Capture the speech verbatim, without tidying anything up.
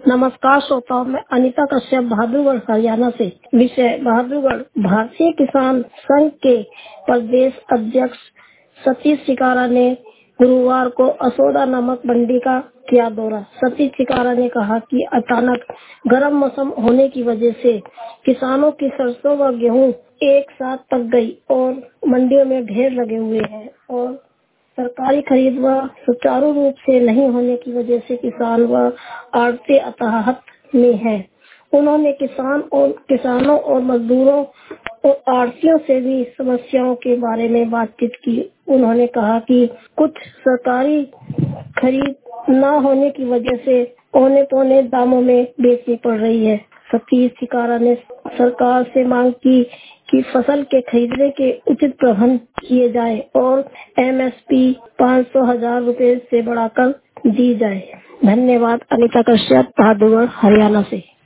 नमस्कार श्रोताओं, मैं अनीता कश्यप बहादुरगढ़ हरियाणा से। विषय बहादुरगढ़। भारतीय किसान संघ के प्रदेश अध्यक्ष सतीश चिकारा ने गुरुवार को असोदा नमक मंडी का किया दौरा। सतीश चिकारा ने कहा कि अचानक गर्म मौसम होने की वजह से किसानों की सरसों व गेहूं एक साथ पक गई और मंडियों में ढेर लगे हुए हैं और सरकारी खरीद व सुचारू रूप से नहीं होने की वजह से किसान व आड़ती हताहत में है। उन्होंने किसान और किसानों और मजदूरों और आड़तियों से भी समस्याओं के बारे में बातचीत की। उन्होंने कहा कि कुछ सरकारी खरीद न होने की वजह से औने पौने दामों में बेचनी पड़ रही है। सतीश चिकारा ने सरकार से मांग की कि फसल के खरीदने के उचित प्रबंध किए जाए और एमएसपी पाँच सौ हजार रुपए से बढ़ाकर दी जाए। धन्यवाद। अनीता कश्यप बहादुरगढ़ हरियाणा से।